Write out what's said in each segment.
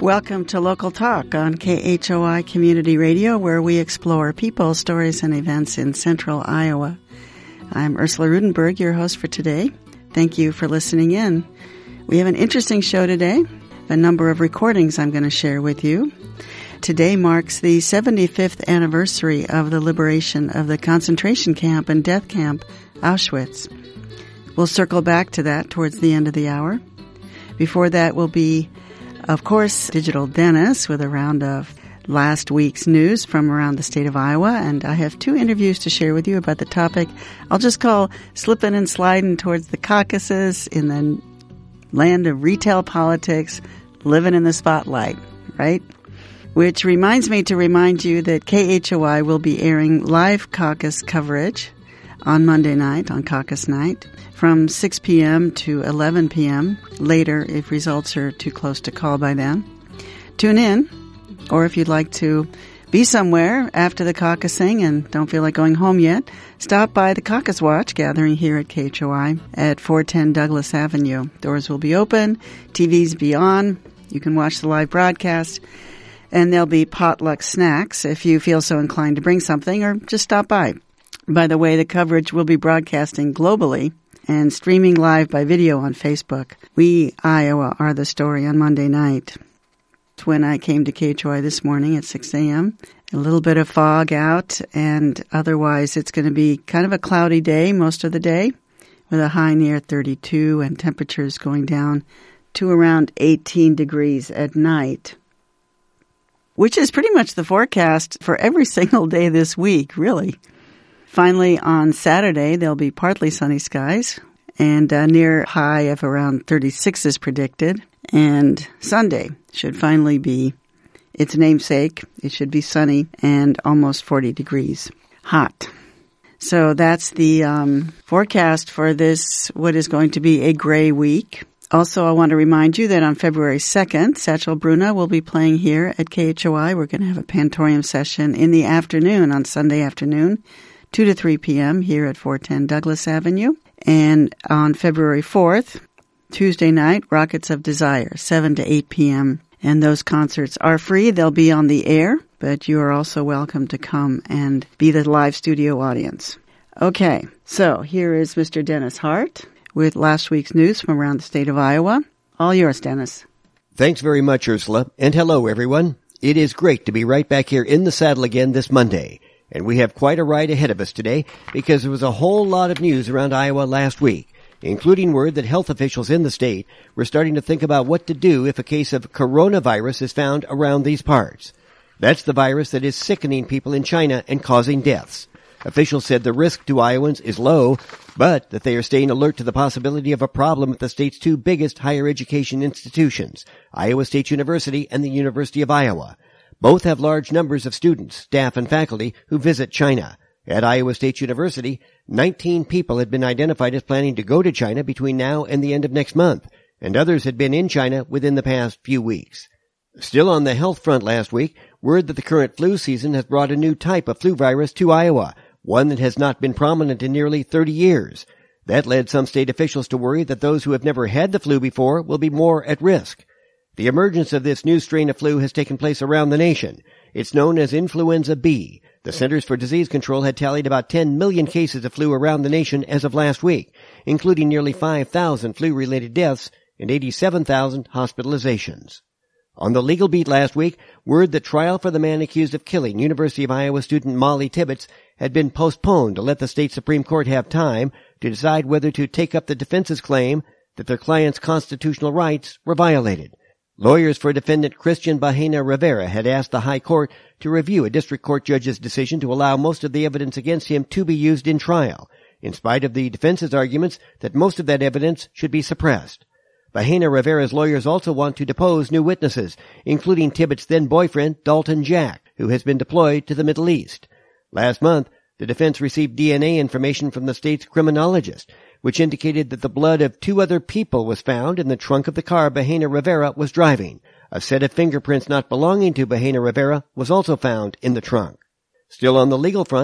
Welcome to Local Talk on KHOI Community Radio, where we explore people, stories, and events in central Iowa. I'm Ursula Rudenberg, your host for today. Thank you for listening in. We have an interesting show today, a number of recordings I'm going to share with you. Today marks the 75th anniversary of the liberation of the concentration camp and death camp, Auschwitz. We'll circle back to that towards the end of the hour. Before that will be, of course, Digital Dennis with a round of last week's news from around the state of Iowa, and I have two interviews to share with you about the topic I'll just call Slipping and Sliding Towards the Caucasus in the Land of Retail Politics, Living in the Spotlight, right? Which reminds me to remind you that KHOI will be airing live caucus coverage on Monday night, on caucus night, from 6 p.m. to 11 p.m. later if results are too close to call by then. Tune in, or if you'd like to be somewhere after the caucusing and don't feel like going home yet, stop by the Caucus Watch gathering here at KHOI at 410 Douglas Avenue. Doors will be open, TVs be on, you can watch the live broadcast, and there'll be potluck snacks if you feel so inclined to bring something or just stop by. By the way, the coverage will be broadcasting globally and streaming live by video on Facebook. We, Iowa, are the story on Monday night. When I came to KHOI this morning at 6 a.m., a little bit of fog out, and otherwise it's going to be kind of a cloudy day most of the day with a high near 32 and temperatures going down to around 18 degrees at night, which is pretty much the forecast for every single day this week, really. Finally, on Saturday, there'll be partly sunny skies, and a near high of around 36 is predicted. And Sunday should finally be its namesake. It should be sunny and almost 40 degrees. Hot. So that's the forecast for this, what is going to be a gray week. Also, I want to remind you that on February 2nd, Satchel Bruna will be playing here at KHOI. We're going to have a Pantorium session in the afternoon, on Sunday afternoon, 2 to 3 p.m. here at 410 Douglas Avenue. And on February 4th, Tuesday night, Rockets of Desire, 7 to 8 p.m. And those concerts are free. They'll be on the air, but you are also welcome to come and be the live studio audience. Okay, so here is Mr. Dennis Hart with last week's news from around the state of Iowa. All yours, Dennis. Thanks very much, Ursula, and hello, everyone. It is great to be right back here in the saddle again this Monday. And we have quite a ride ahead of us today because there was a whole lot of news around Iowa last week, including word that health officials in the state were starting to think about what to do if a case of coronavirus is found around these parts. That's the virus that is sickening people in China and causing deaths. Officials said the risk to Iowans is low, but that they are staying alert to the possibility of a problem at the state's two biggest higher education institutions, Iowa State University and the University of Iowa. Both have large numbers of students, staff, and faculty who visit China. At Iowa State University, 19 people had been identified as planning to go to China between now and the end of next month, and others had been in China within the past few weeks. Still on the health front last week, word that the current flu season has brought a new type of flu virus to Iowa, one that has not been prominent in nearly 30 years. That led some state officials to worry that those who have never had the flu before will be more at risk. The emergence of this new strain of flu has taken place around the nation. It's known as influenza B. The Centers for Disease Control had tallied about 10 million cases of flu around the nation as of last week, including nearly 5,000 flu-related deaths and 87,000 hospitalizations. On the legal beat last week, word that trial for the man accused of killing University of Iowa student Molly Tibbetts had been postponed to let the state Supreme Court have time to decide whether to take up the defense's claim that their client's constitutional rights were violated. Lawyers for defendant Christian Bahena Rivera had asked the High Court to review a district court judge's decision to allow most of the evidence against him to be used in trial, in spite of the defense's arguments that most of that evidence should be suppressed. Bahena Rivera's lawyers also want to depose new witnesses, including Tibbetts' then-boyfriend, Dalton Jack, who has been deployed to the Middle East. Last month, the defense received DNA information from the state's criminologist, which indicated that the blood of two other people was found in the trunk of the car Bahena Rivera was driving. A set of fingerprints not belonging to Bahena Rivera was also found in the trunk. Still on the legal front,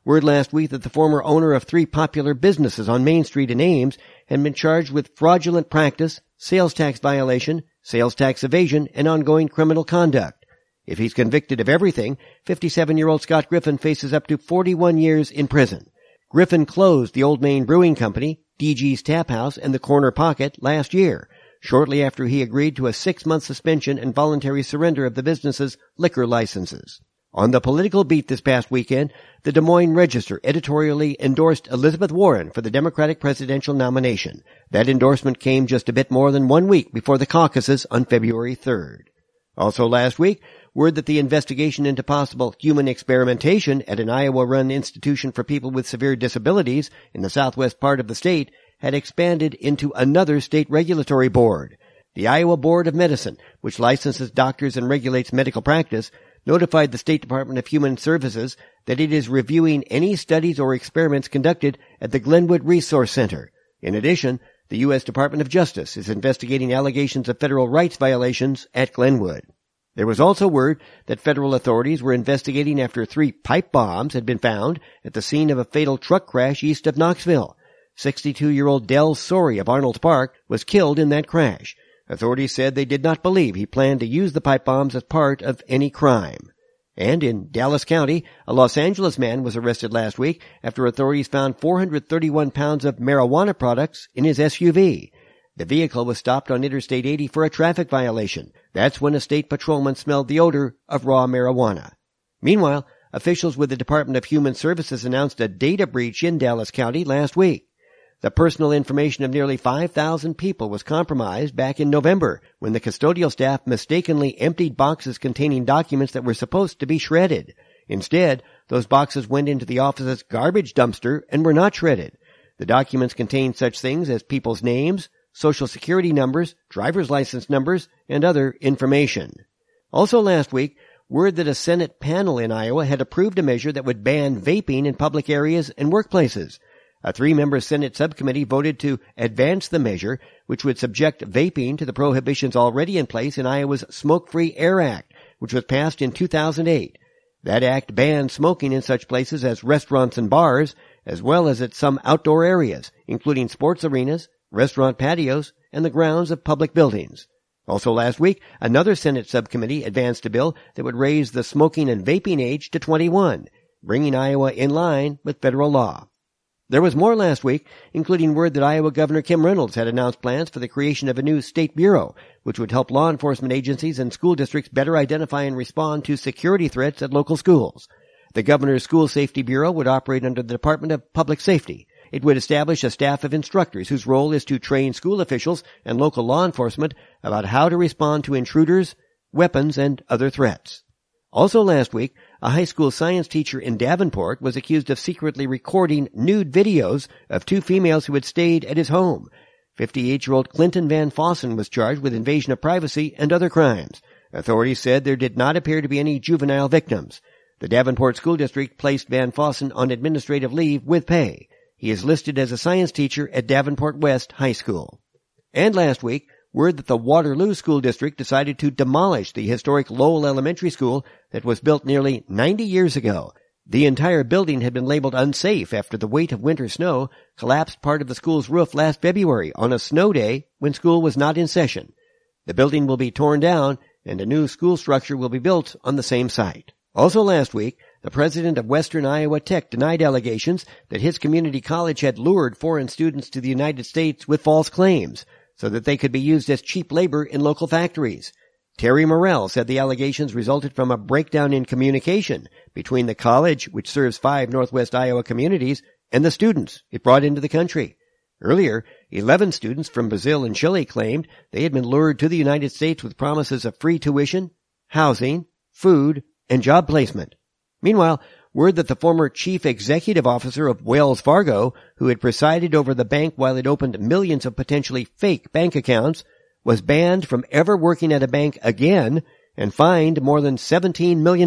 Word last week that the former owner of 3 popular businesses on Main Street in Ames had been charged with fraudulent practice, sales tax violation, sales tax evasion, and ongoing criminal conduct. If he's convicted of everything, 57-year-old Scott Griffin faces up to 41 years in prison. Griffin closed the Old Main Brewing Company, DG's Tap House, and the Corner Pocket last year, shortly after he agreed to a 6-month suspension and voluntary surrender of the business's liquor licenses. On the political beat this past weekend, the Des Moines Register editorially endorsed Elizabeth Warren for the Democratic presidential nomination. That endorsement came just a bit more than 1 week before the caucuses on February 3rd. Also last week, word that the investigation into possible human experimentation at an Iowa-run institution for people with severe disabilities in the southwest part of the state had expanded into another state regulatory board. The Iowa Board of Medicine, which licenses doctors and regulates medical practice, notified the State Department of Human Services that it is reviewing any studies or experiments conducted at the Glenwood Resource Center. In addition, the U.S. Department of Justice is investigating allegations of federal rights violations at Glenwood. There was also word that federal authorities were investigating after 3 pipe bombs had been found at the scene of a fatal truck crash east of Knoxville. 62-year-old Del Sorey of Arnold Park was killed in that crash. Authorities said they did not believe he planned to use the pipe bombs as part of any crime. And in Dallas County, a Los Angeles man was arrested last week after authorities found 431 pounds of marijuana products in his SUV. The vehicle was stopped on Interstate 80 for a traffic violation. That's when a state patrolman smelled the odor of raw marijuana. Meanwhile, officials with the Department of Human Services announced a data breach in Dallas County last week. The personal information of nearly 5,000 people was compromised back in November when the custodial staff mistakenly emptied boxes containing documents that were supposed to be shredded. Instead, those boxes went into the office's garbage dumpster and were not shredded. The documents contained such things as people's names, social security numbers, driver's license numbers, and other information. Also last week, word that a Senate panel in Iowa had approved a measure that would ban vaping in public areas and workplaces. A 3-member Senate subcommittee voted to advance the measure, which would subject vaping to the prohibitions already in place in Iowa's Smoke-Free Air Act, which was passed in 2008. That act banned smoking in such places as restaurants and bars, as well as at some outdoor areas, including sports arenas, restaurant patios, and the grounds of public buildings. Also last week, another Senate subcommittee advanced a bill that would raise the smoking and vaping age to 21, bringing Iowa in line with federal law. There was more last week, including word that Iowa Governor Kim Reynolds had announced plans for the creation of a new state bureau, which would help law enforcement agencies and school districts better identify and respond to security threats at local schools. The governor's School Safety Bureau would operate under the Department of Public Safety. It would establish a staff of instructors whose role is to train school officials and local law enforcement about how to respond to intruders, weapons, and other threats. Also last week, a high school science teacher in Davenport was accused of secretly recording nude videos of 2 females who had stayed at his home. 58-year-old Clinton Van Fossen was charged with invasion of privacy and other crimes. Authorities said there did not appear to be any juvenile victims. The Davenport School District placed Van Fossen on administrative leave with pay. He is listed as a science teacher at Davenport West High School. And last week, word that the Waterloo School District decided to demolish the historic Lowell Elementary School that was built nearly 90 years ago. The entire building had been labeled unsafe after the weight of winter snow collapsed part of the school's roof last February on a snow day when school was not in session. The building will be torn down and a new school structure will be built on the same site. Also last week, the president of Western Iowa Tech denied allegations that his community college had lured foreign students to the United States with false claims so that they could be used as cheap labor in local factories. Terry Morrell said the allegations resulted from a breakdown in communication between the college, which serves 5 Northwest Iowa communities, and the students it brought into the country. Earlier, 11 students from Brazil and Chile claimed they had been lured to the United States with promises of free tuition, housing, food, and job placement. Meanwhile, word that the former chief executive officer of Wells Fargo, who had presided over the bank while it opened millions of potentially fake bank accounts, was banned from ever working at a bank again and fined more than $17 million.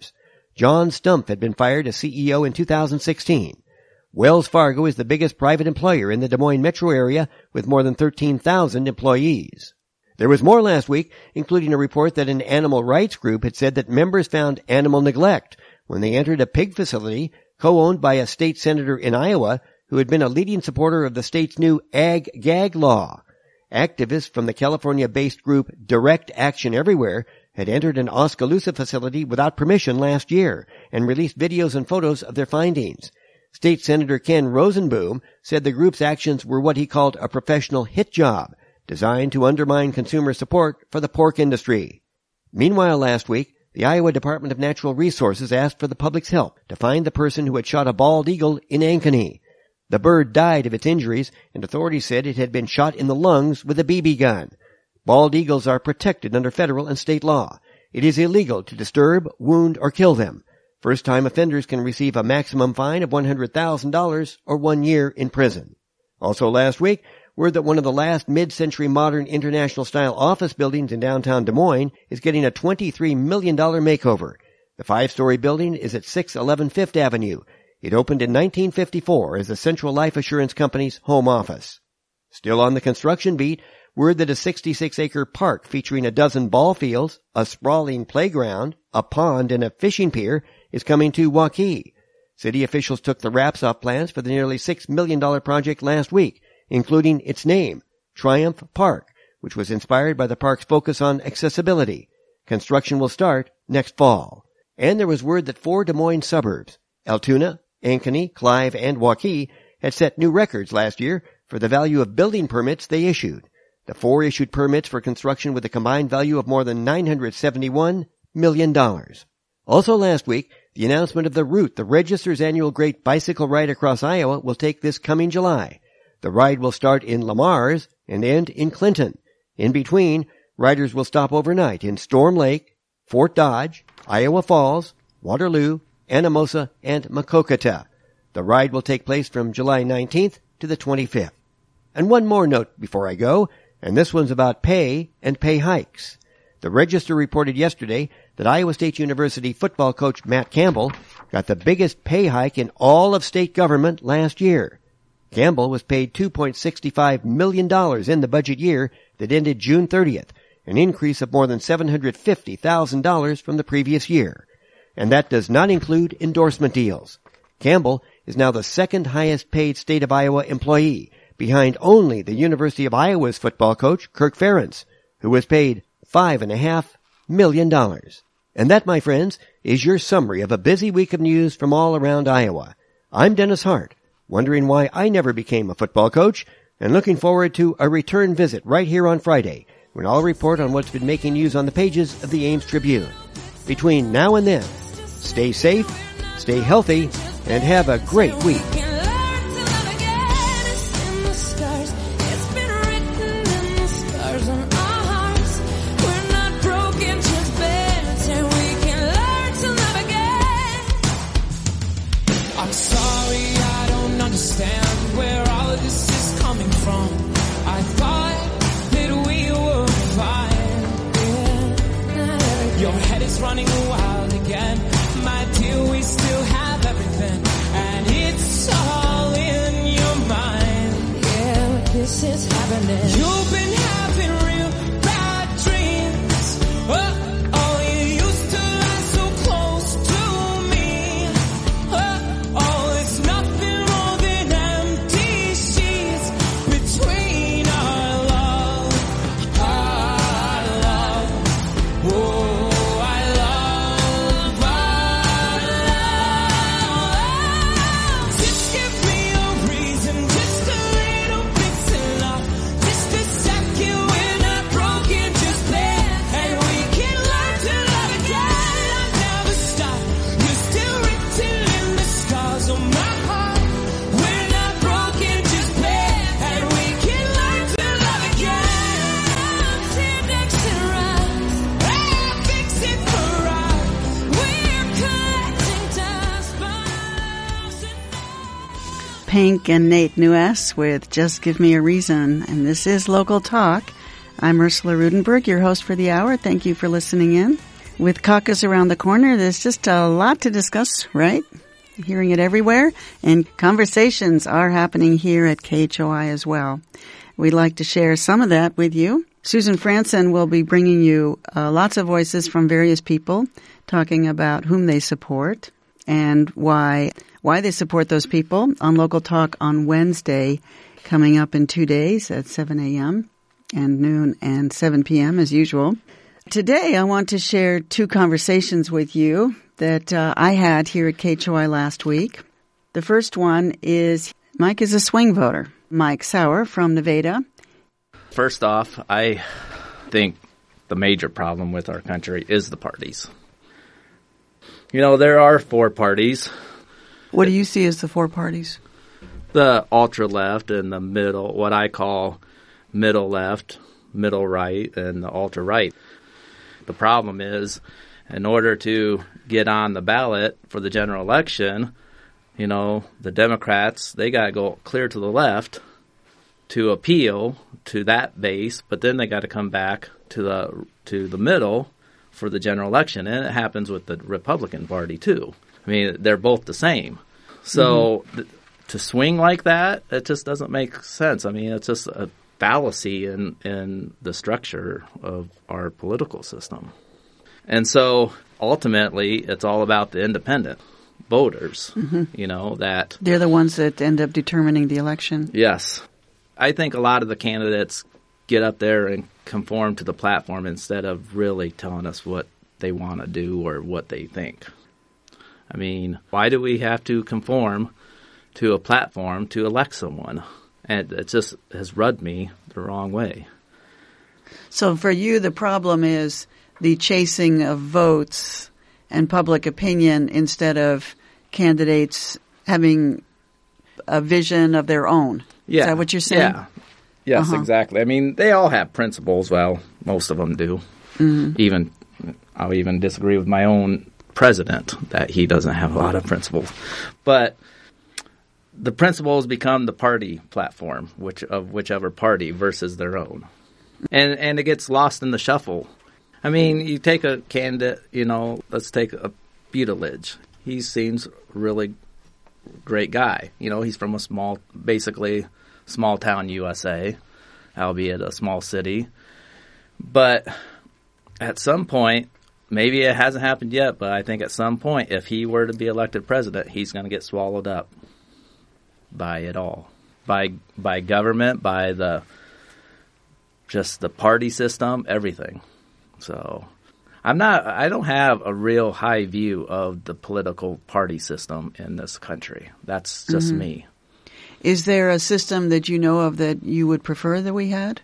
John Stumpf had been fired as CEO in 2016. Wells Fargo is the biggest private employer in the Des Moines metro area with more than 13,000 employees. There was more last week, including a report that an animal rights group had said that members found animal neglect when they entered a pig facility co-owned by a state senator in Iowa who had been a leading supporter of the state's new ag-gag law. Activists from the California-based group Direct Action Everywhere had entered an Oskaloosa facility without permission last year and released videos and photos of their findings. State Senator Ken Rosenboom said the group's actions were what he called a professional hit job, designed to undermine consumer support for the pork industry. Meanwhile, last week, the Iowa Department of Natural Resources asked for the public's help to find the person who had shot a bald eagle in Ankeny. The bird died of its injuries, and authorities said it had been shot in the lungs with a BB gun. Bald eagles are protected under federal and state law. It is illegal to disturb, wound, or kill them. First-time offenders can receive a maximum fine of $100,000 or 1 year in prison. Also last week, word that one of the last mid-century modern international-style office buildings in downtown Des Moines is getting a $23 million makeover. The 5-story building is at 611 Fifth Avenue. It opened in 1954 as the Central Life Assurance Company's home office. Still on the construction beat, word that a 66-acre park featuring a dozen ball fields, a sprawling playground, a pond, and a fishing pier is coming to Waukee. City officials took the wraps off plans for the nearly $6 million project last week, including its name, Triumph Park, which was inspired by the park's focus on accessibility. Construction will start next fall. And there was word that 4 Des Moines suburbs, Altoona, Ankeny, Clive, and Waukee, had set new records last year for the value of building permits they issued. The 4 issued permits for construction with a combined value of more than $971 million. Also last week, the announcement of the route the Register's annual Great Bicycle Ride across Iowa will take this coming July. The ride will start in Lamars and end in Clinton. In between, riders will stop overnight in Storm Lake, Fort Dodge, Iowa Falls, Waterloo, Anamosa, and Maquoketa. The ride will take place from July 19th to the 25th. And one more note before I go, and this one's about pay and pay hikes. The Register reported yesterday that Iowa State University football coach Matt Campbell got the biggest pay hike in all of state government last year. Campbell was paid $2.65 million in the budget year that ended June 30th, an increase of more than $750,000 from the previous year. And that does not include endorsement deals. Campbell is now the second highest paid state of Iowa employee, behind only the University of Iowa's football coach, Kirk Ferentz, who was paid $5.5 million. And that, my friends, is your summary of a busy week of news from all around Iowa. I'm Dennis Hart, wondering why I never became a football coach, and looking forward to a return visit right here on Friday, when I'll report on what's been making news on the pages of the Ames Tribune. Between now and then, stay safe, stay healthy, and have a great week. I'm sorry, I don't understand where all of this is coming from. I thought that we were fine. Yeah. Your head is running wild again. My dear, we still have everything, and it's all in your mind. Yeah, this is happening. You've been having real bad dreams. Oh, you used to lie so close to me. Oh, it's nothing more than empty sheets between our love. Whoa. Pink and Nate Nuess with Just Give Me a Reason, and this is Local Talk. I'm Ursula Rudenberg, your host for the hour. Thank you for listening in. With caucus around the corner, there's just a lot to discuss, right? Hearing it everywhere, and conversations are happening here at KHOI as well. We'd like to share some of that with you. Susan Franson will be bringing you lots of voices from various people talking about whom they support. and why they support those people on Local Talk on Wednesday, coming up in 2 days at 7 a.m. and noon and 7 p.m. as usual. Today, I want to share two conversations with you that I had here at KHOI last week. The first one is Mike is a swing voter. Mike Sauer from Nevada. First off, I think the major problem with our country is the parties. You know, there are four parties. What do you see as the four parties? The ultra-left and the middle, what I call middle left, middle right, and the ultra-right. The problem is, in order to get on the ballot for the general election, you know, the Democrats, they got to go clear to the left to appeal to that base, but then they got to come back to the middle for the general election. And it happens with the Republican Party, too. I mean, they're both the same. So to swing like that, it just doesn't make sense. I mean, it's just a fallacy in the structure of our political system. And so ultimately, it's all about the independent voters, you know, that... They're the ones that end up determining the election. Yes. I think a lot of the candidates get up there and conform to the platform instead of really telling us what they want to do or what they think. I mean, why do we have to conform to a platform to elect someone? And it just has rubbed me the wrong way. So for you, the problem is the chasing of votes and public opinion instead of candidates having a vision of their own. Yeah. Is that what you're saying? Yeah. Yes, exactly. I mean, they all have principles. Well, most of them do. I'll even disagree with my own president that he doesn't have a lot of principles. But the principles become the party platform, whichever party versus their own. And it gets lost in the shuffle. I mean, you take a candidate, you know, let's take a Buttigieg. He seems really great guy. You know, he's from basically small town USA, albeit a small city. But at some point, maybe it hasn't happened yet, but I think at some point, if he were to be elected president, he's going to get swallowed up by it all. By government, by just the party system, everything. So I don't have a real high view of the political party system in this country. That's just me. Is there a system that you know of that you would prefer that we had?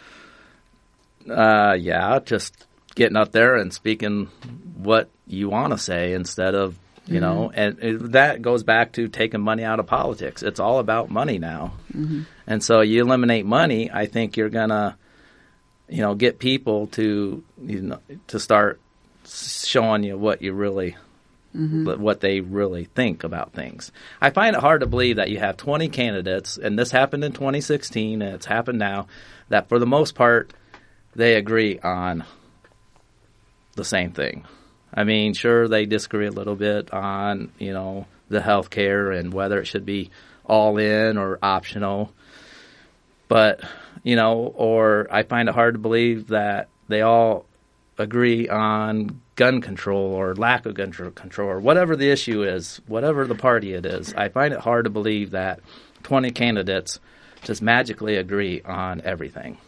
Yeah, just getting up there and speaking what you want to say instead of, you know, and that goes back to taking money out of politics. It's all about money now. And so you eliminate money, I think you're going to, you know, get people to, you know, to start showing you what you really, what they really think about things. I find it hard to believe that you have 20 candidates, and this happened in 2016, and it's happened now, that for the most part, they agree on the same thing. I mean, sure, they disagree a little bit on, you know, the health care and whether it should be all in or optional. But, you know, or I find it hard to believe that they all agree on gun control or lack of gun control or whatever the issue is, whatever the party it is. I find it hard to believe that 20 candidates just magically agree on everything.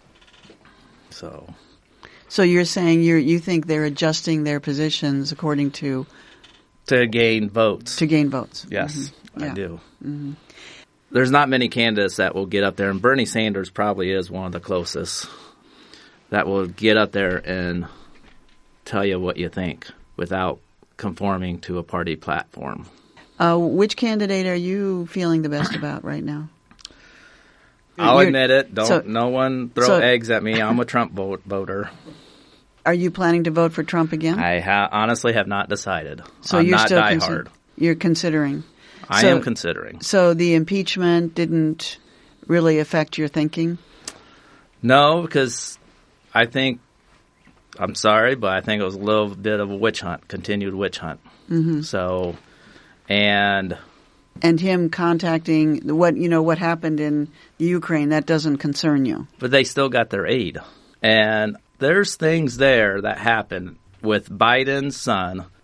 So you're saying you think they're adjusting their positions according to gain votes. To gain votes. Yes, I do. There's not many candidates that will get up there, and Bernie Sanders probably is one of the closest that will get up there and tell you what you think without conforming to a party platform. Which candidate are you feeling the best about right now? I'll admit it. No one throw eggs at me. I'm a Trump voter. Are you planning to vote for Trump again? I honestly have not decided. So I'm you're not still diehard. You're considering. I am considering. So the impeachment didn't really affect your thinking? No, because I think, I'm sorry, but I think it was a little bit of a witch hunt, continued witch hunt. So, and him contacting what happened in Ukraine, that doesn't concern you. But they still got their aid. And there's things there that happened with Biden's son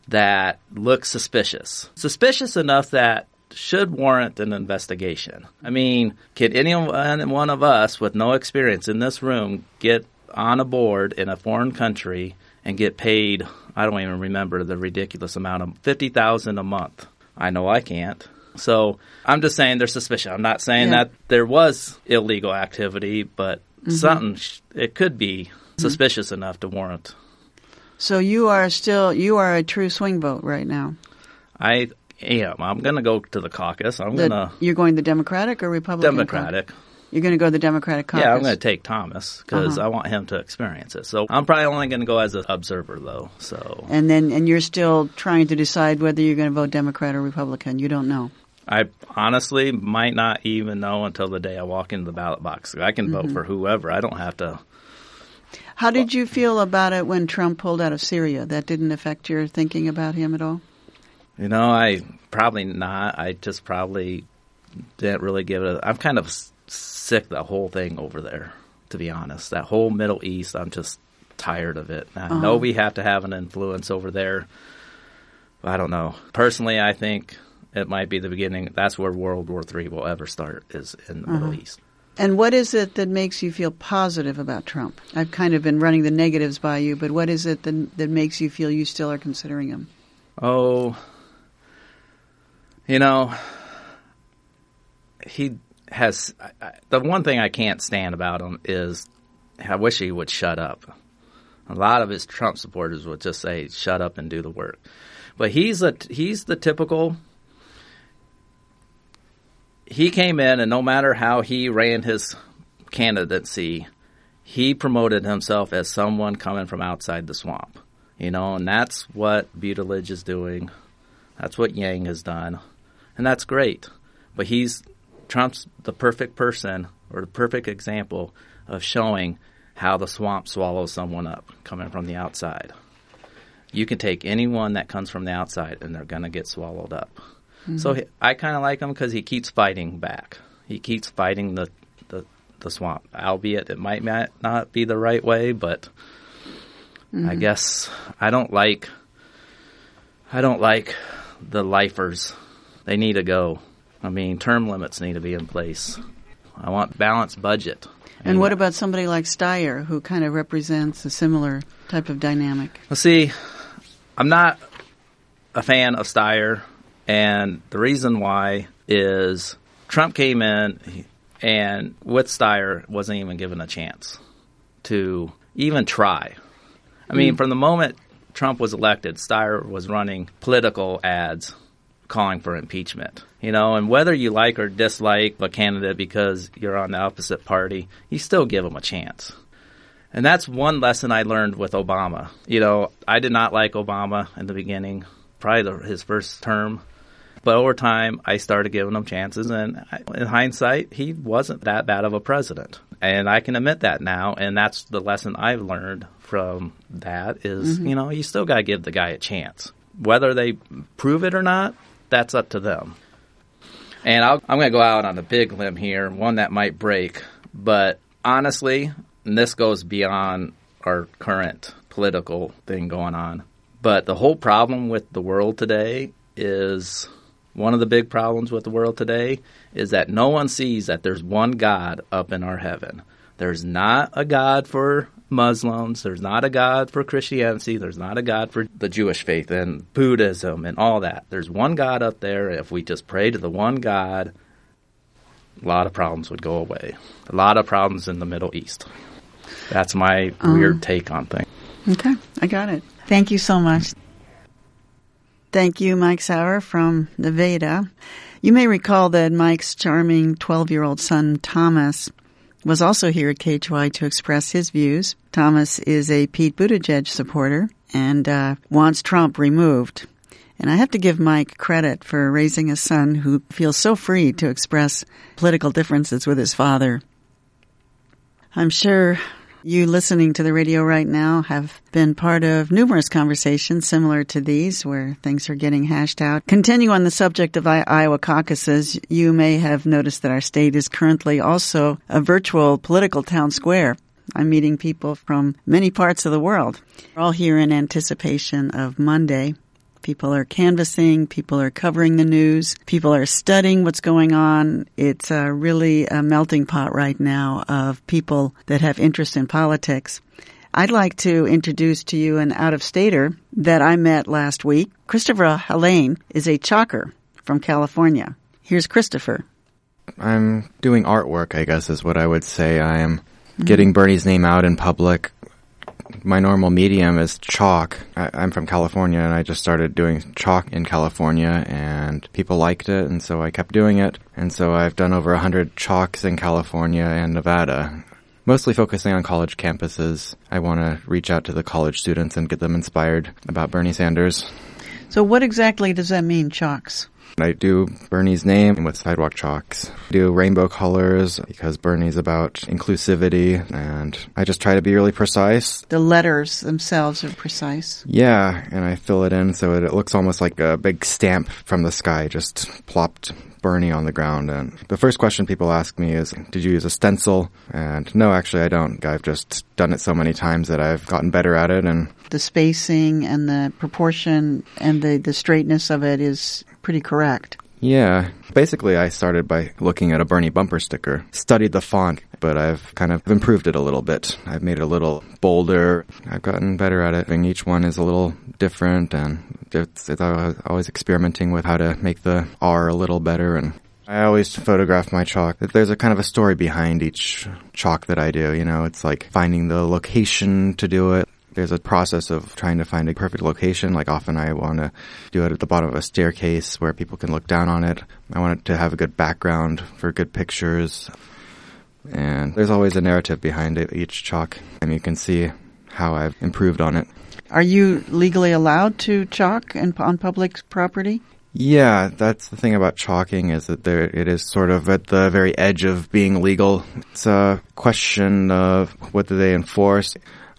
that looks suspicious. Suspicious enough that should warrant an investigation. I mean, could any one of us with no experience in this room get on a board in a foreign country and get paid, I don't even remember the ridiculous amount of $50,000 a month? I know I can't. So I'm just saying there's suspicion. I'm not saying that there was illegal activity, but something, it could be suspicious enough to warrant. So you are a true swing vote right now. I am. I'm going to go to the caucus. You're going the Democratic or Republican? Democratic. You're going to go to the Democratic caucus? Yeah, I'm going to take Thomas because I want him to experience it. So I'm probably only going to go as an observer, though. So. And you're still trying to decide whether you're going to vote Democrat or Republican. You don't know. I honestly might not even know until the day I walk into the ballot box. I can vote for whoever. I don't have to. How did you feel about it when Trump pulled out of Syria? That didn't affect your thinking about him at all? You know, I probably not. I just probably didn't really give it I'm kind of sick of the whole thing over there, to be honest. That whole Middle East, I'm just tired of it. I know we have to have an influence over there. I don't know. Personally, I think it might be the beginning. That's where World War III will ever start, is in the Middle East. And what is it that makes you feel positive about Trump? I've kind of been running the negatives by you, but what is it that makes you feel you still are considering him? Oh, you know, he has the one thing I can't stand about him is I wish he would shut up. A lot of his Trump supporters would just say, shut up and do the work. But he's the typical. He came in, and no matter how he ran his candidacy, he promoted himself as someone coming from outside the swamp. You know, and that's what Buttigieg is doing. That's what Yang has done. And that's great. But Trump's the perfect person, or the perfect example of showing how the swamp swallows someone up coming from the outside. You can take anyone that comes from the outside, and they're going to get swallowed up. So I kind of like him because he keeps fighting back. He keeps fighting the swamp, albeit it might not be the right way, but I guess I don't like the lifers. They need to go. I mean, term limits need to be in place. I want balanced budget. And what about somebody like Steyer, who kind of represents a similar type of dynamic? Well, see, I'm not a fan of Steyer. And the reason why is Trump came in and with Steyer wasn't even given a chance to even try. I mean, from the moment Trump was elected, Steyer was running political ads calling for impeachment. You know, and whether you like or dislike a candidate because you're on the opposite party, you still give them a chance. And that's one lesson I learned with Obama. You know, I did not like Obama in the beginning, probably his first term. But over time, I started giving him chances, and in hindsight, he wasn't that bad of a president. And I can admit that now, and that's the lesson I've learned from that is, you know, you still got to give the guy a chance. Whether they prove it or not, that's up to them. And I'm going to go out on a big limb here, one that might break. But honestly, and this goes beyond our current political thing going on, but the whole problem with the world today is... One of the big problems with the world today is that no one sees that there's one God up in our heaven. There's not a God for Muslims. There's not a God for Christianity. There's not a God for the Jewish faith and Buddhism and all that. There's one God up there. If we just pray to the one God, a lot of problems would go away. A lot of problems in the Middle East. That's my weird take on things. Okay, I got it. Thank you so much. Thank you, Mike Sauer from Nevada. You may recall that Mike's charming 12-year-old son, Thomas, was also here at KHY to express his views. Thomas is a Pete Buttigieg supporter and wants Trump removed. And I have to give Mike credit for raising a son who feels so free to express political differences with his father. I'm sure you listening to the radio right now have been part of numerous conversations similar to these where things are getting hashed out. Continue on the subject of Iowa caucuses, you may have noticed that our state is currently also a virtual political town square. I'm meeting people from many parts of the world. We're all here in anticipation of Monday, People are canvassing. People are covering the news. People are studying what's going on. It's really a melting pot right now of people that have interest in politics. I'd like to introduce to you an out-of-stater that I met last week. Christopher Helene is a chalker from California. Here's Christopher. I'm doing artwork, I guess is what I would say. I am getting Bernie's name out in public. My normal medium is chalk. I'm from California, and I just started doing chalk in California, and people liked it, and so I kept doing it. And so I've done over 100 chalks in California and Nevada, mostly focusing on college campuses. I want to reach out to the college students and get them inspired about Bernie Sanders. So what exactly does that mean, chalks? I do Bernie's name with sidewalk chalks. I do rainbow colors because Bernie's about inclusivity, and I just try to be really precise. The letters themselves are precise. Yeah, and I fill it in so it looks almost like a big stamp from the sky, just plopped Bernie on the ground. And the first question people ask me is, did you use a stencil? And no, actually I don't. I've just done it so many times that I've gotten better at it. And the spacing and the proportion and the straightness of it is pretty correct. Yeah. Basically, I started by looking at a Bernie bumper sticker, studied the font, but I've kind of improved it a little bit. I've made it a little bolder. I've gotten better at it, and each one is a little different, and it's always experimenting with how to make the R a little better. And I always photograph my chalk. There's a kind of a story behind each chalk that I do. You know, it's like finding the location to do it. There's a process of trying to find a perfect location. Like often I want to do it at the bottom of a staircase where people can look down on it. I want it to have a good background for good pictures. And there's always a narrative behind it, each chalk. And you can see how I've improved on it. Are you legally allowed to chalk on public property? Yeah, that's the thing about chalking is that it is sort of at the very edge of being legal. It's a question of what do they enforce.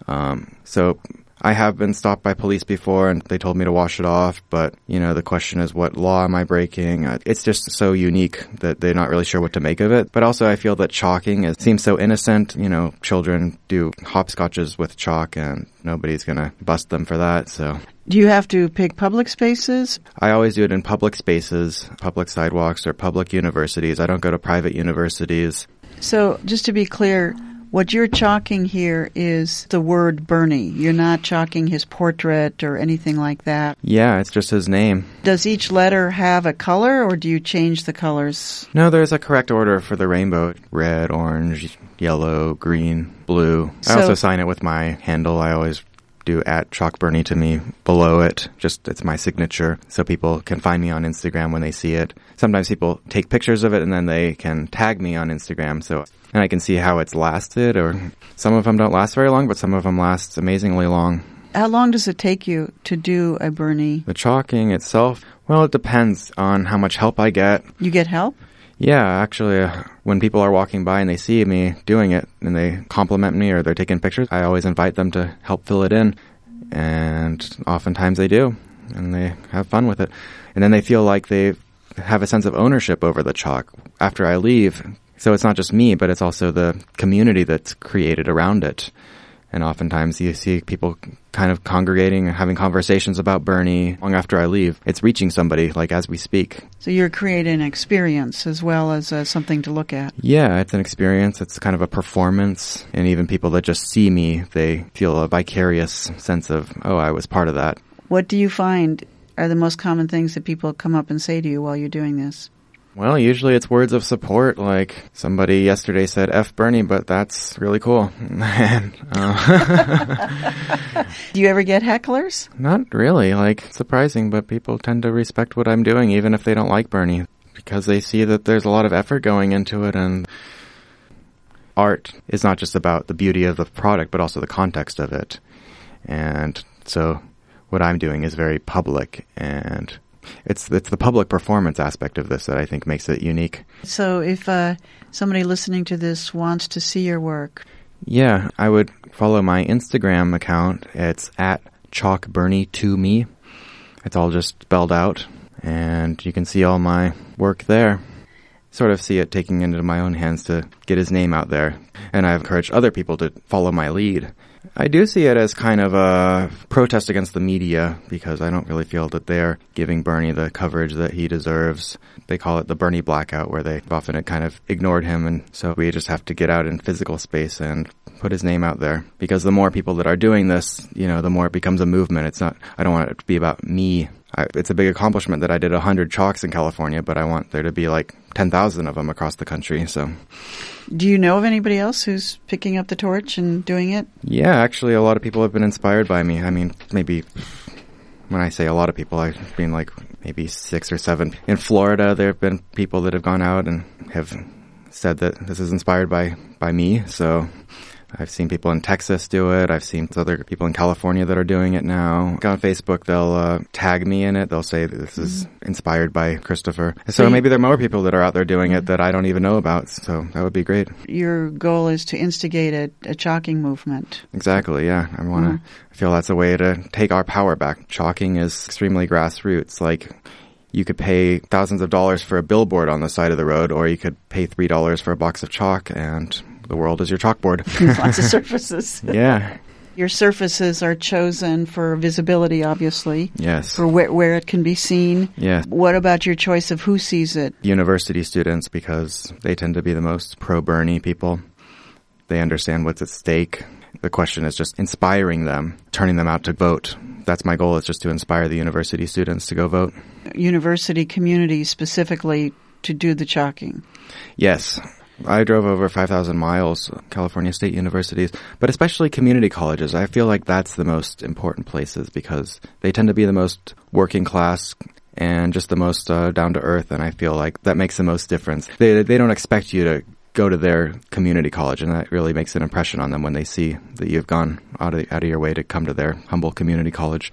So I have been stopped by police before and they told me to wash it off, but, you know, the question is what law am I breaking? It's just so unique that they're not really sure what to make of it. But also I feel that chalking seems so innocent. You know, children do hopscotches with chalk and nobody's going to bust them for that, so. Do you have to pick public spaces? I always do it in public spaces, public sidewalks, or public universities. I don't go to private universities. So, just to be clear, what you're chalking here is the word Bernie. You're not chalking his portrait or anything like that. Yeah, it's just his name. Does each letter have a color, or do you change the colors? No, there's a correct order for the rainbow. Red, orange, yellow, green, blue. I also sign it with my handle. I always do @ChalkBernie to me below it. Just it's my signature so people can find me on Instagram when they see it. Sometimes people take pictures of it and then they can tag me on Instagram and I can see how it's lasted, or some of them don't last very long, but some of them last amazingly long. How long does it take you to do a Bernie? The chalking itself, well, it depends on how much help I get. You get help? Yeah, actually, when people are walking by and they see me doing it and they compliment me or they're taking pictures, I always invite them to help fill it in. And oftentimes they do, and they have fun with it. And then they feel like they have a sense of ownership over the chalk after I leave. So it's not just me, but it's also the community that's created around it. And oftentimes you see people kind of congregating and having conversations about Bernie long after I leave. It's reaching somebody, like, as we speak. So you're creating an experience as well as something to look at. Yeah, it's an experience. It's kind of a performance. And even people that just see me, they feel a vicarious sense of, oh, I was part of that. What do you find are the most common things that people come up and say to you while you're doing this? Well, usually it's words of support, like somebody yesterday said, F Bernie, but that's really cool. Do you ever get hecklers? Not really, surprising, but people tend to respect what I'm doing, even if they don't like Bernie, because they see that there's a lot of effort going into it, and art is not just about the beauty of the product, but also the context of it. And so what I'm doing is very public, and it's the public performance aspect of this that I think makes it unique. So if somebody listening to this wants to see your work, yeah, I would follow my Instagram account. It's @ChalkBernie2me. It's all just spelled out, and you can see all my work there. Sort of see it taking into my own hands to get his name out there. And I've encouraged other people to follow my lead. I do see it as kind of a protest against the media because I don't really feel that they're giving Bernie the coverage that he deserves. They call it the Bernie blackout, where they often kind of ignored him, and so we just have to get out in physical space and put his name out there. Because the more people that are doing this, the more it becomes a movement. It's not, I don't want it to be about me. It's a big accomplishment that I did 100 chalks in California, but I want there to be like 10,000 of them across the country, so. Do you know of anybody else who's picking up the torch and doing it? Yeah, actually a lot of people have been inspired by me. I mean, maybe when I say a lot of people, I mean like maybe 6 or 7. In Florida, there have been people that have gone out and have said that this is inspired by me, so I've seen people in Texas do it. I've seen other people in California that are doing it now. On Facebook, they'll tag me in it. They'll say that this is inspired by Christopher. So maybe there are more people that are out there doing it that I don't even know about. So that would be great. Your goal is to instigate a chalking movement. Exactly, yeah. I feel that's a way to take our power back. Chalking is extremely grassroots. Like, you could pay thousands of dollars for a billboard on the side of the road, or you could pay $3 for a box of chalk, and the world is your chalkboard. Lots of surfaces. Yeah. Your surfaces are chosen for visibility, obviously. Yes. For where it can be seen. Yes. What about your choice of who sees it? University students, because they tend to be the most pro-Bernie people. They understand what's at stake. The question is just inspiring them, turning them out to vote. That's my goal, is just to inspire the university students to go vote. University community specifically to do the chalking. Yes. I drove over 5,000 miles, California State Universities, but especially community colleges. I feel like that's the most important places because they tend to be the most working class and just the most down to earth, and I feel like that makes the most difference. They don't expect you to go to their community college, and that really makes an impression on them when they see that you've gone out of your way to come to their humble community college.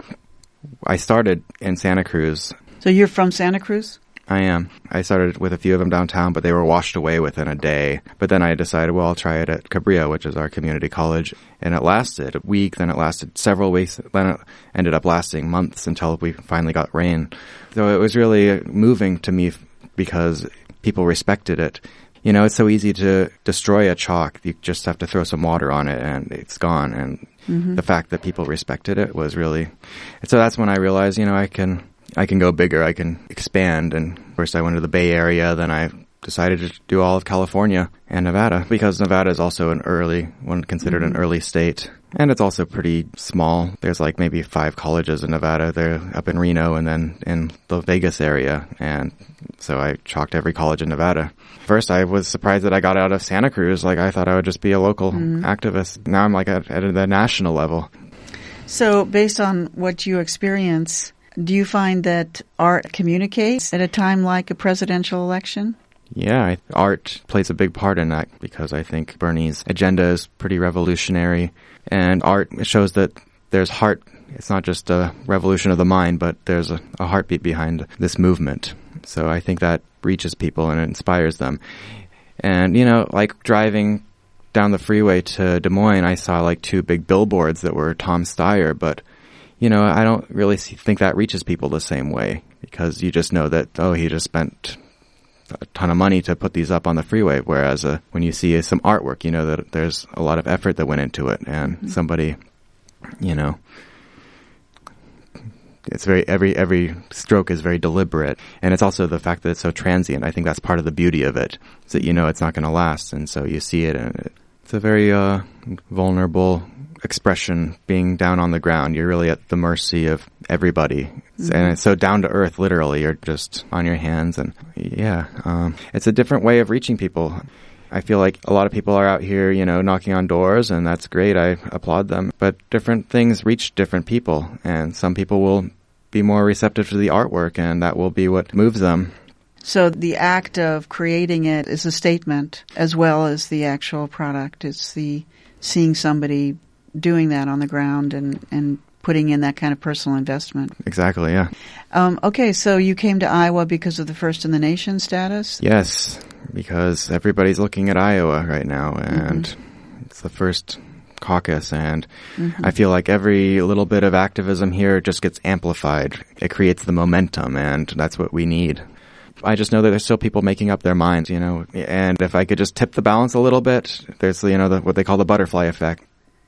I started in Santa Cruz. So you're from Santa Cruz? I am. I started with a few of them downtown, but they were washed away within a day. But then I decided, well, I'll try it at Cabrillo, which is our community college. And it lasted a week, then it lasted several weeks, then it ended up lasting months until we finally got rain. So it was really moving to me because people respected it. It's so easy to destroy a chalk. You just have to throw some water on it and it's gone. And the fact that people respected it was really... So that's when I realized, I can go bigger, I can expand, and first I went to the Bay Area, then I decided to do all of California and Nevada, because Nevada is also considered an early state, and it's also pretty small. There's like maybe 5 colleges in Nevada. They're up in Reno and then in the Vegas area, and so I chalked every college in Nevada. First, I was surprised that I got out of Santa Cruz. Like, I thought I would just be a local activist. Now I'm like at the national level. So based on what you experience, do you find that art communicates at a time like a presidential election? Yeah, art plays a big part in that because I think Bernie's agenda is pretty revolutionary, and art shows that there's heart. It's not just a revolution of the mind, but there's a heartbeat behind this movement. So I think that reaches people and it inspires them. And, like driving down the freeway to Des Moines, I saw like 2 big billboards that were Tom Steyer, but I don't really think that reaches people the same way because you just know that, he just spent a ton of money to put these up on the freeway. Whereas when you see some artwork, you know that there's a lot of effort that went into it, and somebody, it's very every stroke is very deliberate, and it's also the fact that it's so transient. I think that's part of the beauty of it, is that it's not going to last, and so you see it, and it's a very vulnerable expression, being down on the ground. You're really at the mercy of everybody. And it's so down to earth, literally. You're just on your hands. And it's a different way of reaching people. I feel like a lot of people are out here, knocking on doors, and that's great. I applaud them. But different things reach different people. And some people will be more receptive to the artwork, and that will be what moves them. So the act of creating it is a statement as well as the actual product. It's the seeing somebody doing that on the ground and putting in that kind of personal investment. Exactly, yeah. Okay, so you came to Iowa because of the First in the Nation status? Yes, because everybody's looking at Iowa right now, and it's the first caucus, and I feel like every little bit of activism here just gets amplified. It creates the momentum, and that's what we need. I just know that there's still people making up their minds, and if I could just tip the balance a little bit, there's, what they call the butterfly effect.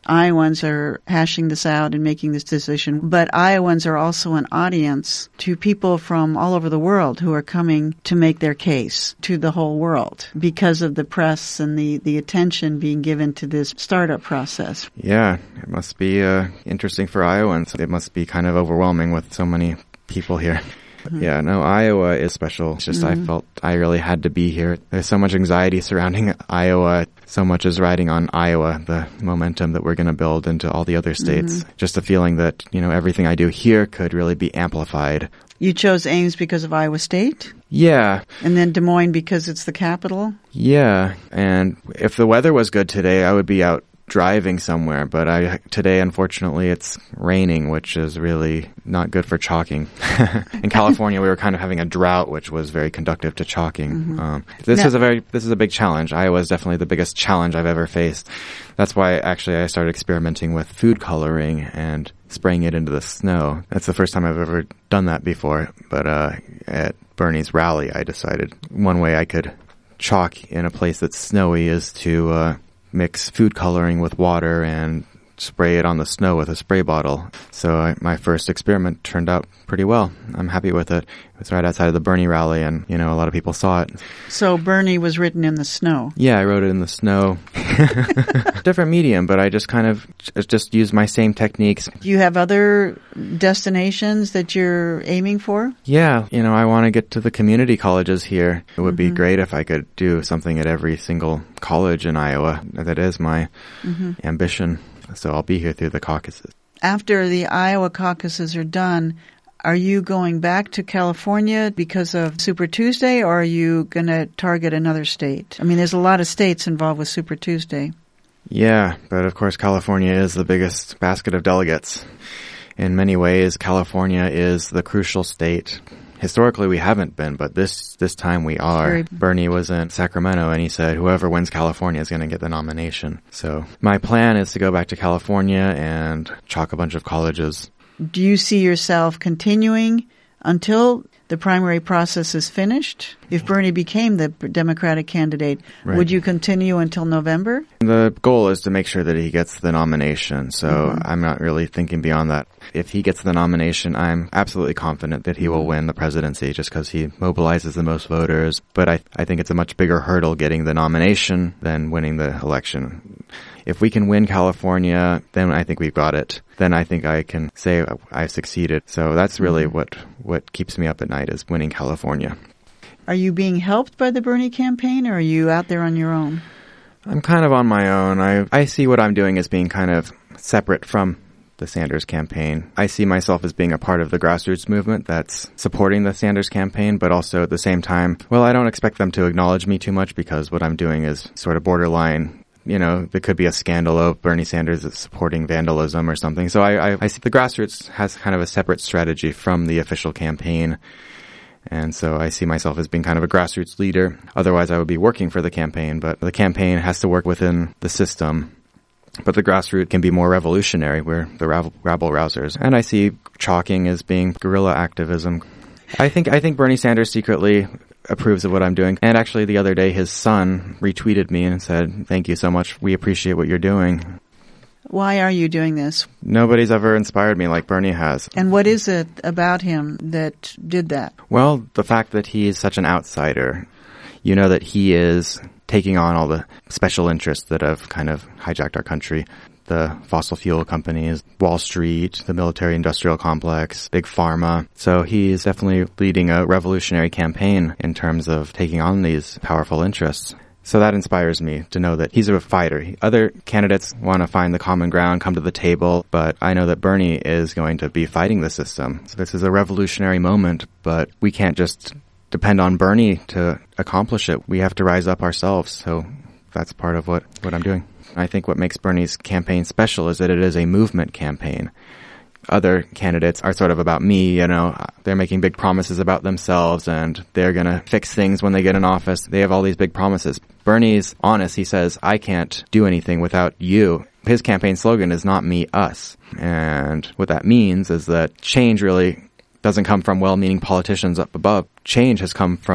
Iowans are hashing this out and making this decision, but Iowans are also an audience to people from all over the world who are coming to make their case to the whole world because of the press and the attention being given to this startup process. Yeah, it must be interesting for Iowans. It must be kind of overwhelming with so many people here. Yeah, no, Iowa is special. It's just I felt I really had to be here. There's so much anxiety surrounding Iowa. So much is riding on Iowa, the momentum that we're going to build into all the other states. Just a feeling that, everything I do here could really be amplified. You chose Ames because of Iowa State? Yeah. And then Des Moines because it's the capital? Yeah, and if the weather was good today, I would be out driving somewhere, but today, unfortunately, it's raining, which is really not good for chalking. In California, we were kind of having a drought, which was very conductive to chalking. This is a big challenge. Iowa is definitely the biggest challenge I've ever faced. That's why actually I started experimenting with food coloring and spraying it into the snow. That's the first time I've ever done that before. But at Bernie's rally, I decided one way I could chalk in a place that's snowy is to mix food coloring with water and spray it on the snow with a spray bottle. So my first experiment turned out pretty well. I'm happy with it. It was right outside of the Bernie rally, and, a lot of people saw it. So Bernie was written in the snow? Yeah, I wrote it in the snow. Different medium, but I just kind of just used my same techniques. Do you have other destinations that you're aiming for? Yeah, I want to get to the community colleges here. It would be great if I could do something at every single college in Iowa. That is my ambition. So I'll be here through the caucuses. After the Iowa caucuses are done, are you going back to California because of Super Tuesday, or are you going to target another state? I mean, there's a lot of states involved with Super Tuesday. Yeah, but of course California is the biggest basket of delegates. In many ways, California is the crucial state. Historically, we haven't been, but this time we are. Bernie was in Sacramento, and he said whoever wins California is going to get the nomination. So my plan is to go back to California and chalk a bunch of colleges. Do you see yourself continuing until the primary process is finished? If Bernie became the Democratic candidate, would you continue until November? The goal is to make sure that he gets the nomination, so I'm not really thinking beyond that. If he gets the nomination, I'm absolutely confident that he will win the presidency just because he mobilizes the most voters. But I think it's a much bigger hurdle getting the nomination than winning the election. If we can win California, then I think we've got it. Then I think I can say I've succeeded. So that's really what keeps me up at night, is winning California. Are you being helped by the Bernie campaign, or are you out there on your own? I'm kind of on my own. I see what I'm doing as being kind of separate from the Sanders campaign. I see myself as being a part of the grassroots movement that's supporting the Sanders campaign, but also at the same time, I don't expect them to acknowledge me too much because what I'm doing is sort of borderline. There could be a scandal of Bernie Sanders supporting vandalism or something. So I see the grassroots has kind of a separate strategy from the official campaign. And so I see myself as being kind of a grassroots leader. Otherwise, I would be working for the campaign, but the campaign has to work within the system. But the grassroots can be more revolutionary. We're the rabble-rousers. And I see chalking as being guerrilla activism. I think Bernie Sanders secretly approves of what I'm doing. And actually, the other day, his son retweeted me and said, "Thank you so much. We appreciate what you're doing." Why are you doing this? Nobody's ever inspired me like Bernie has. And what is it about him that did that? Well, the fact that he is such an outsider. That he is taking on all the special interests that have kind of hijacked our country. The fossil fuel companies, Wall Street, the military-industrial complex, Big Pharma. So he's definitely leading a revolutionary campaign in terms of taking on these powerful interests. So that inspires me to know that he's a fighter. Other candidates want to find the common ground, come to the table, but I know that Bernie is going to be fighting the system. So this is a revolutionary moment, but we can't just depend on Bernie to accomplish it. We have to rise up ourselves. So that's part of what I'm doing. I think what makes Bernie's campaign special is that it is a movement campaign. Other candidates are sort of about me, they're making big promises about themselves and they're going to fix things when they get in office. They have all these big promises. Bernie's honest. He says, I can't do anything without you. His campaign slogan is not me, us. And what that means is that change really doesn't come from well-meaning politicians up above. Change has come from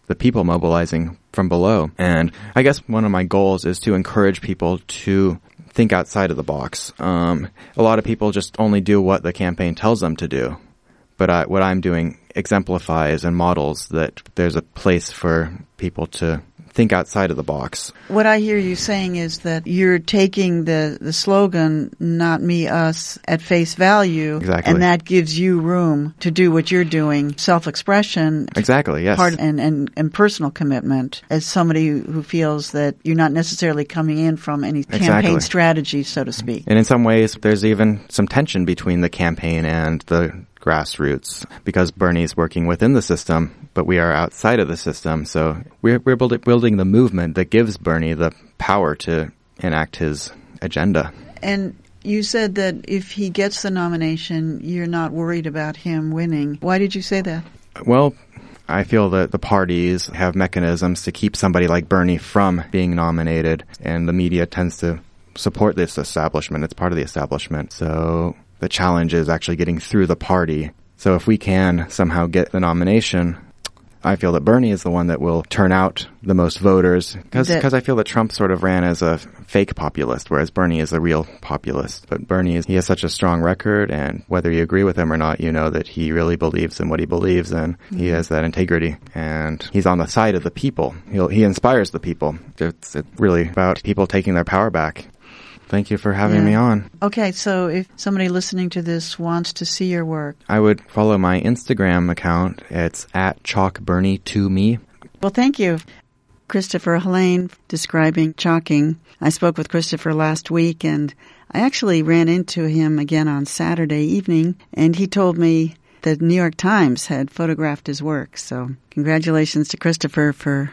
the people mobilizing from below. And I guess one of my goals is to encourage people to think outside of the box. A lot of people just only do what the campaign tells them to do. But what I'm doing exemplifies and models that there's a place for people to think outside of the box. What I hear you saying is that you're taking the slogan, not me, us, at face value. Exactly. And that gives you room to do what you're doing, self-expression. Exactly, yes. And personal commitment as somebody who feels that you're not necessarily coming in from any campaign strategy, so to speak. And in some ways, there's even some tension between the campaign and the grassroots, because Bernie's working within the system, but we are outside of the system. So we're building the movement that gives Bernie the power to enact his agenda. And you said that if he gets the nomination, you're not worried about him winning. Why did you say that? Well, I feel that the parties have mechanisms to keep somebody like Bernie from being nominated, and the media tends to support this establishment. It's part of the establishment. So the challenge is actually getting through the party. So if we can somehow get the nomination, I feel that Bernie is the one that will turn out the most voters, because I feel that Trump sort of ran as a fake populist, whereas Bernie is a real populist. But Bernie, he has such a strong record, and whether you agree with him or not, you know that he really believes in what he believes in. He has that integrity, and he's on the side of the people. He inspires the people. It's really about people taking their power back. Thank you for having me on. Okay, so if somebody listening to this wants to see your work, I would follow my Instagram account. It's @ChalkBernie2me. Well, thank you. Christopher Helane describing chalking. I spoke with Christopher last week, and I actually ran into him again on Saturday evening, and he told me the New York Times had photographed his work. So congratulations to Christopher for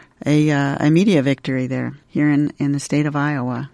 a media victory there here in the state of Iowa.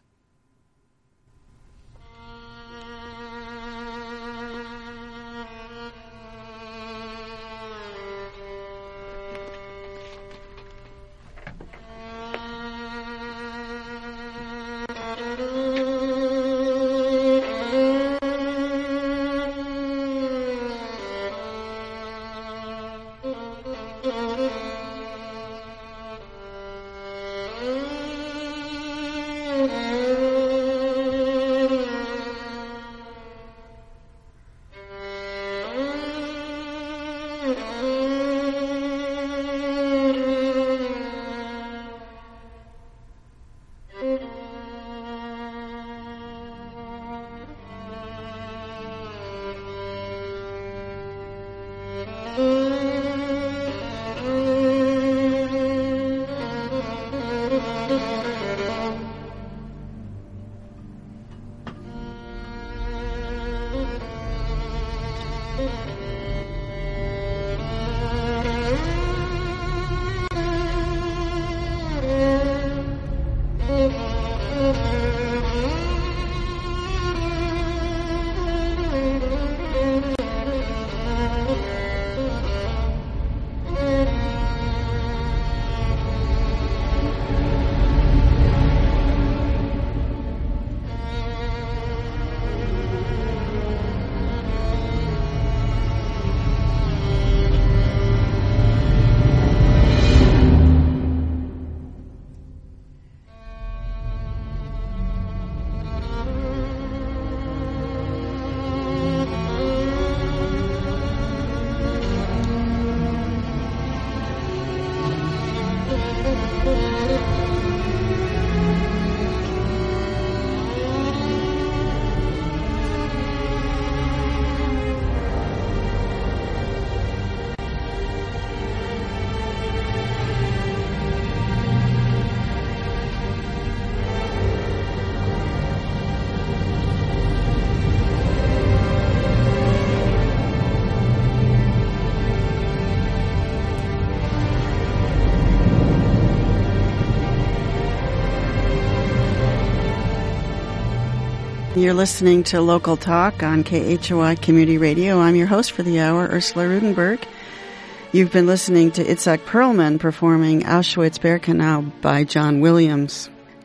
You're listening to Local Talk on KHOI Community Radio. I'm your host for the hour, Ursula Rudenberg. You've been listening to Itzhak Perlman performing Auschwitz-Birkenau by John Williams.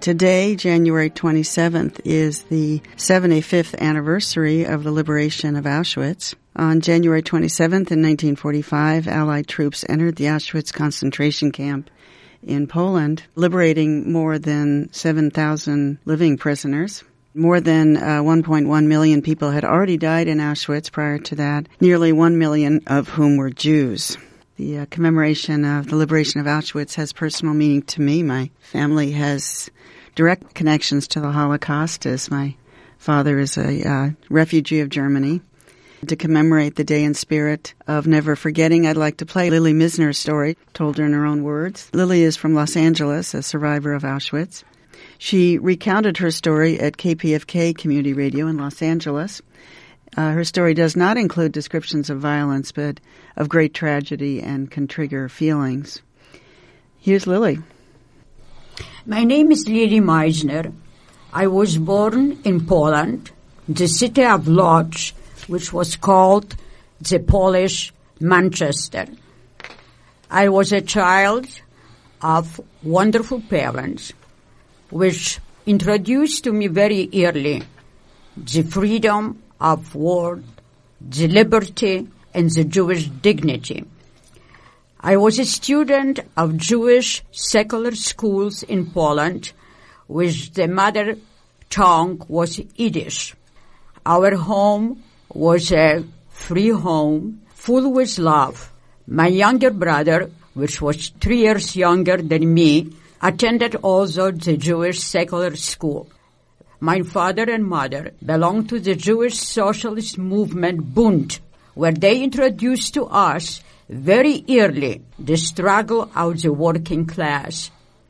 Today, January 27th, is the 75th anniversary of the liberation of Auschwitz. On January 27th in 1945, Allied troops entered the Auschwitz concentration camp in Poland, liberating more than 7,000 living prisoners. More than 1.1 million people had already died in Auschwitz prior to that, nearly 1 million of whom were Jews. The commemoration of the liberation of Auschwitz has personal meaning to me. My family has direct connections to the Holocaust, as my father is a refugee of Germany. To commemorate the day in spirit of never forgetting, I'd like to play Lily Misner's story, told her in her own words. Lily is from Los Angeles, a survivor of Auschwitz. She recounted her story at KPFK Community Radio in Los Angeles. Her story does not include descriptions of violence, but of great tragedy and can trigger feelings. Here's Lily. My name is Lily Meisner. I was born in Poland, the city of Lodz, which was called the Polish Manchester. I was a child of wonderful parents, which introduced to me very early the freedom of word, the liberty, and the Jewish dignity. I was a student of Jewish secular schools in Poland, which the mother tongue was Yiddish. Our home was a free home, full with love. My younger brother, which was 3 years younger than me, attended also the Jewish secular school. My father and mother belonged to the Jewish socialist movement Bund, where they introduced to us very early the struggle of the working class.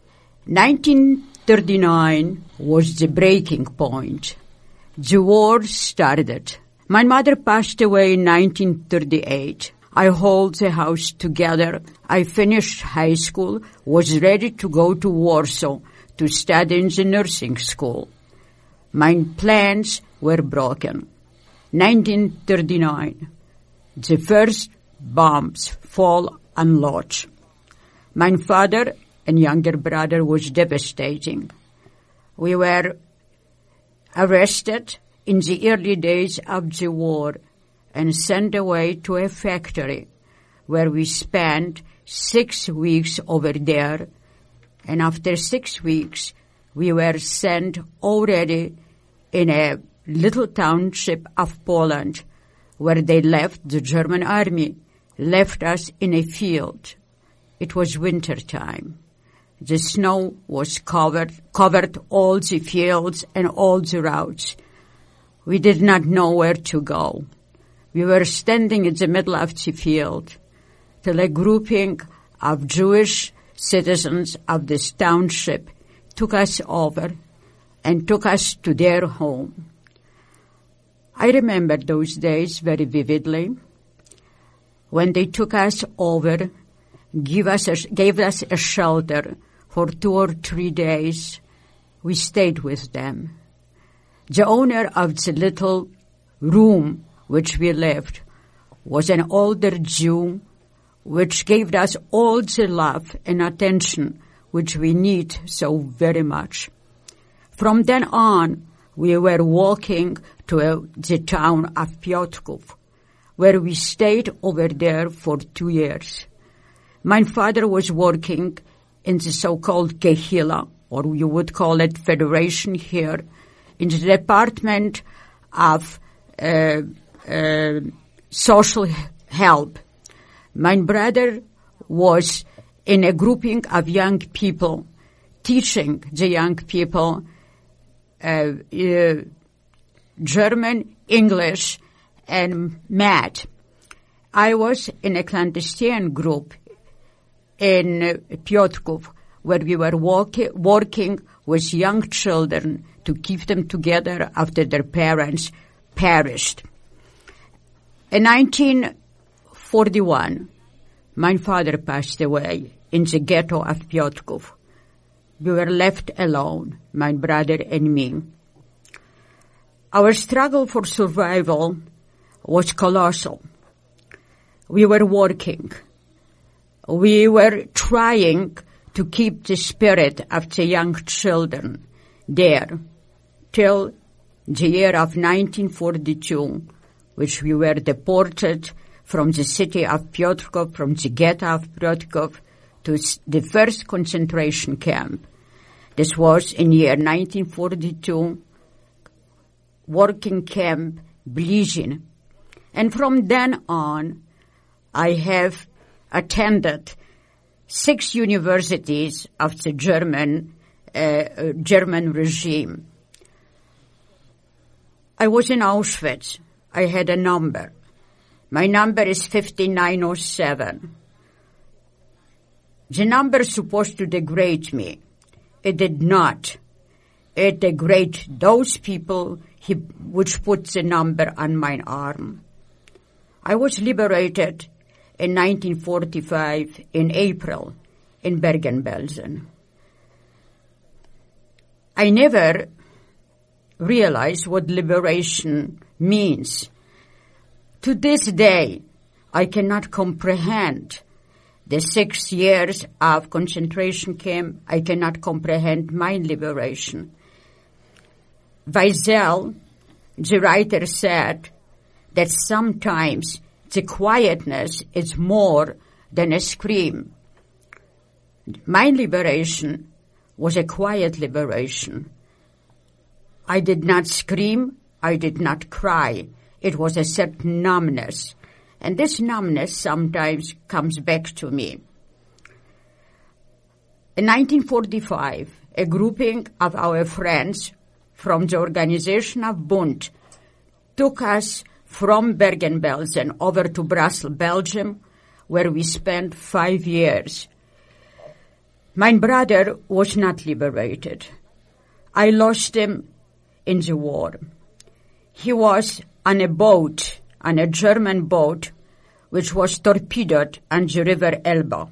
1939 was the breaking point. The war started. My mother passed away in 1938. I held the house together. I finished high school, was ready to go to Warsaw to study in the nursing school. My plans were broken. 1939. The first bombs fall on Lodz. My father and younger brother was devastating. We were arrested in the early days of the war and sent away to a factory where we spent 6 weeks over there. And after 6 weeks, we were sent already in a little township of Poland where they left, the German army left us in a field. It was winter time. The snow was covered all the fields and all the roads. We did not know where to go. We were standing in the middle of the field till a grouping of Jewish citizens of this township took us over and took us to their home. I remember those days very vividly. When they took us over, gave us a shelter for 2 or 3 days, we stayed with them. The owner of the little room which we lived was an older Jew, which gave us all the love and attention which we need so very much. From then on, we were walking to the town of Piotrków, where we stayed over there for 2 years. My father was working in the so-called Kehila, or you would call it Federation here, in the Department of Social Help. My brother was in a grouping of young people, teaching the young people German, English, and math. I was in a clandestine group in Piotrków, where we were working with young children to keep them together after their parents perished. In 1941, my father passed away in the ghetto of Piotrków. We were left alone, my brother and me. Our struggle for survival was colossal. We were working. We were trying to keep the spirit of the young children there till the year of 1942, which we were deported from the city of Piotrków, from the ghetto of Piotrków, to the first concentration camp. This was in year 1942, working camp Blizin. And from then on, I have attended 6 universities of the German regime. I was in Auschwitz. I had a number. My number is 5907. The number is supposed to degrade me. It did not. It degraded those people which put the number on my arm. I was liberated in 1945 in April in Bergen-Belsen. I never realized what liberation means. To this day, I cannot comprehend the 6 years of concentration camp. I cannot comprehend my liberation. Wiesel, the writer, said that sometimes the quietness is more than a scream. My liberation was a quiet liberation. I did not scream. I did not cry. It was a certain numbness. And this numbness sometimes comes back to me. In 1945, a grouping of our friends from the organization of Bund took us from Bergen-Belsen over to Brussels, Belgium, where we spent 5 years. My brother was not liberated. I lost him in the war. He was on a boat, on a German boat, which was torpedoed on the river Elbe.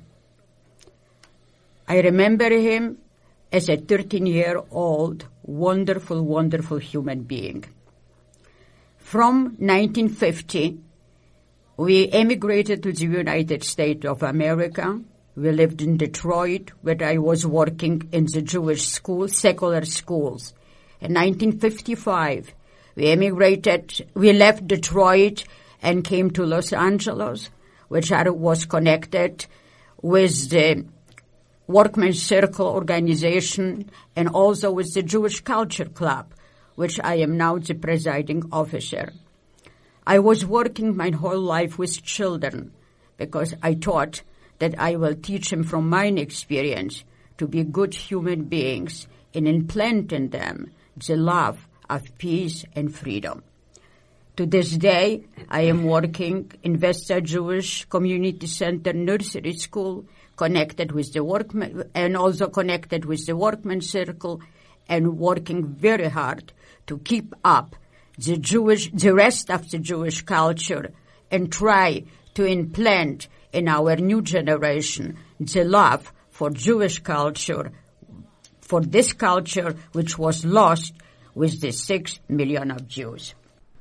I remember him as a 13-year-old, wonderful, wonderful human being. From 1950, we emigrated to the United States of America. We lived in Detroit, where I was working in the Jewish school, secular schools. In 1955, we left Detroit and came to Los Angeles, which was connected with the Workmen's Circle organization and also with the Jewish Culture Club, which I am now the presiding officer. I was working my whole life with children because I thought that I will teach them from my experience to be good human beings and implant in them the love of peace and freedom. To this day, I am working in Vesta Jewish Community Center Nursery School, connected with the workmen and also connected with the Workmen's Circle, and working very hard to keep up the rest of the Jewish culture and try to implant in our new generation the love for Jewish culture, for this culture which was lost with the 6 million of Jews.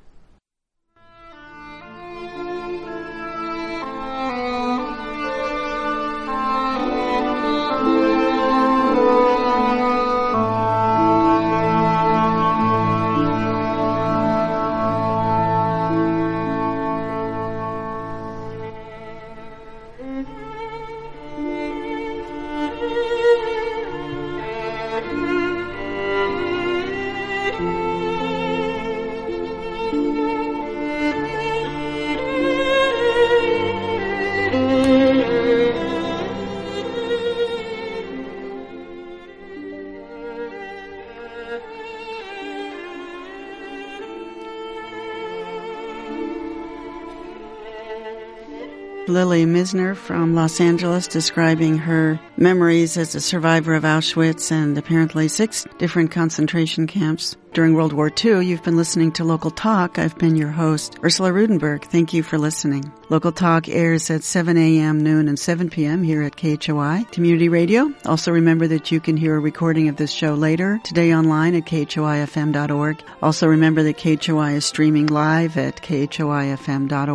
Lily Misner from Los Angeles describing her memories as a survivor of Auschwitz and apparently 6 different concentration camps during World War II. You've been listening to Local Talk. I've been your host, Ursula Rudenberg. Thank you for listening. Local Talk airs at 7 a.m., noon, and 7 p.m. here at KHOI Community Radio. Also remember that you can hear a recording of this show later today online at KHOIFM.org. Also remember that KHOI is streaming live at KHOIFM.org.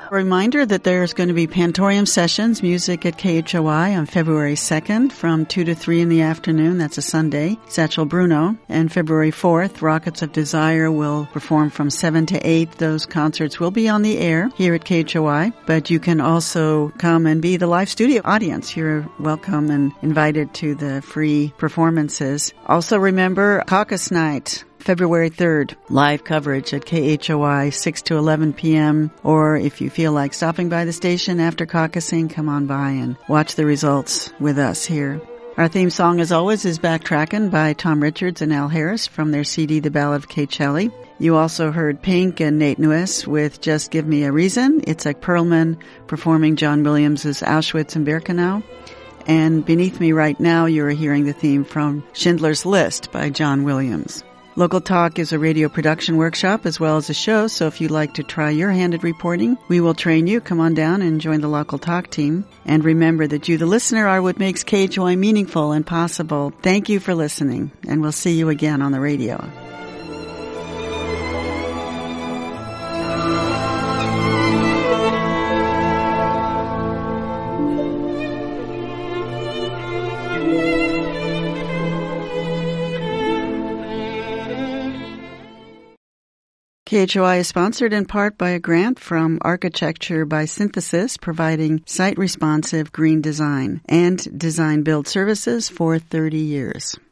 A reminder that there's going to be Pantorium Sessions, music at KHOI on February 2nd from 2 to 3 in the afternoon. That's a Sunday. Satchel Bruno. And February 4th, Rockets of Desire will perform from 7 to 8. Those concerts will be on the air here at KHOI, but you can also come and be the live studio audience. You're welcome and invited to the free performances. Also remember Caucus Night, February 3rd, live coverage at KHOI, 6 to 11 p.m. Or if you feel like stopping by the station after caucusing, come on by and watch the results with us here. Our theme song, as always, is Backtrackin' by Tom Richards and Al Harris from their CD, The Ballad of Kate Shelley. You also heard Pink and Nate Nuess with Just Give Me a Reason. Itzhak Perlman performing John Williams' Auschwitz and Birkenau. And beneath me right now, you're hearing the theme from Schindler's List by John Williams. Local Talk is a radio production workshop as well as a show, so if you'd like to try your hand at reporting, we will train you. Come on down and join the Local Talk team. And remember that you, the listener, are what makes KHOI meaningful and possible. Thank you for listening, and we'll see you again on the radio. KHOI is sponsored in part by a grant from Architecture by Synthesis, providing site-responsive green design and design-build services for 30 years.